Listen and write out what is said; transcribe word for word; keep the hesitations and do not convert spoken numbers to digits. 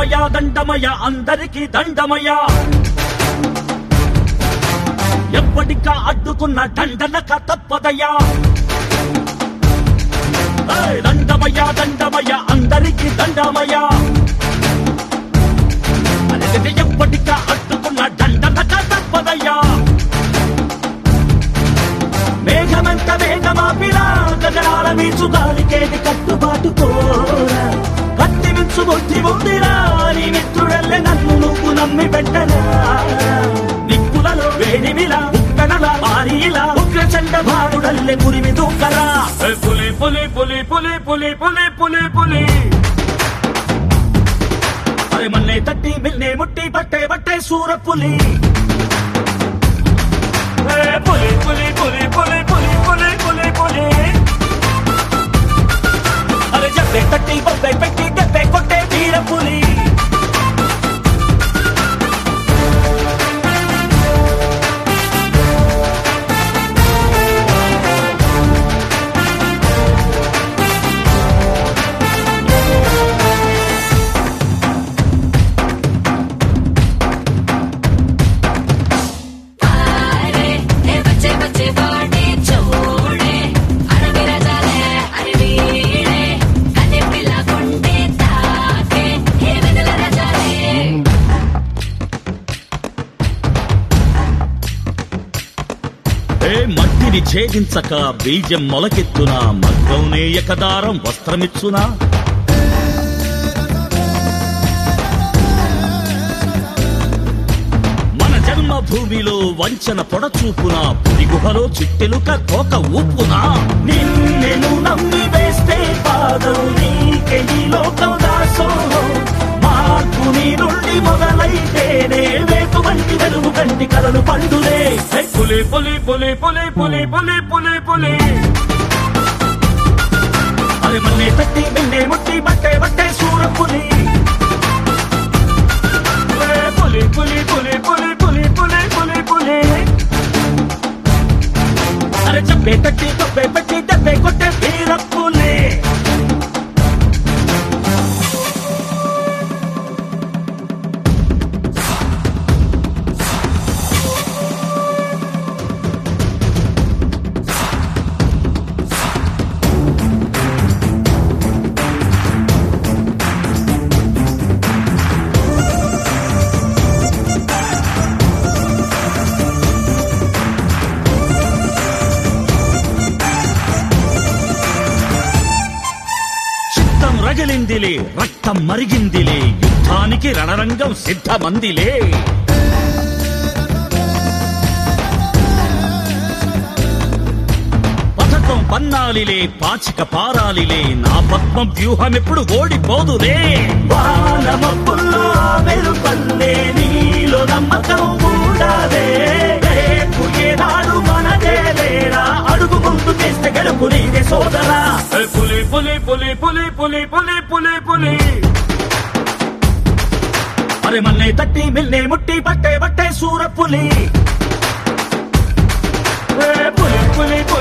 దండమయ దండమయ అందరికీ దండమయ ఎప్పటికా అడ్డుకున్న దండనక తప్పదయ్యా దండమయ దండమయ అందరికీ దండమయ ఎప్పటికా అడ్డుకున్న దండనక తప్పదయ్యా మేఘమంత వేగమాపిలా గగనాల వీచు గాలికేది కట్టుబాటు కోరా కత్తి వించు బుద్ధి ఉందిరా నీ మిత్రుడల్లే నన్ను నువ్వు నమ్మి పెట్టరా నిప్పులలో వేడిమిలా ఉక్కనలా మారిలా ఉగ్ర చండ భారుడల్లే పురిమి దూకరా పులి పులి పులి పులి పులి పులి పులి పులి అరే మన్నే తట్టి మిల్నే ముట్టి పట్టే పట్టే సూర పులి పులి పులి పులి పులి పులి పులి పులి పులి అరే చెప్పే తట్టి బొబ్బే పెట్టి దెబ్బే కొట్టే వీర పులి మట్టిని ఛేదించక బీజం మొలకెత్తునా మగ్గౌనే ఏకదారం వస్త్రమిచ్చునా మన జన్మభూమిలో వంచన పొడచూపునా పులి గుహలో చిట్టెలుక కోక ఊపునా నిన్నెను నమ్మి వేస్తే పాదం నీకే ఈ లోకం దాసో మార్పు నీ నుండి మొదలైతేనే వేపు వంటి వెలుగు కంటి కలలు పండులే పులి పులి పులి పులి పులి పులి పులి పులి అరే మన్నే తట్టి మిన్నే ముట్టి బట్టే బట్టే సూర పులి పులి పులి పులి పులి పులి పులి పులి పులి అరే చెప్పే తట్టి తప్పే పెట్టి దెబ్బే కొట్టే వీర పులి రగిలిందిలే రక్తం మరిగిందిలే యుద్ధానికి రణరంగం సిద్ధమందిలే పథకం పన్నాలిలే పాచిక పారాలిలే నా పద్మ వ్యూహం ఎప్పుడు ఓడిపోదులే వానమప్పుల్లో వెలుపల్లే నీలో నమ్మకం కూడాలే రేపు ఏనాడు మనదే లేరా అడుగు ముందు చేస్తే గెలుపు నీదే సోదరా పులి పులి పులి పులి పులి పులి పులి పులి అరే మన్నే తట్టి మిల్నే ముట్టి పట్టే పట్టే సూర పులి పులి పులి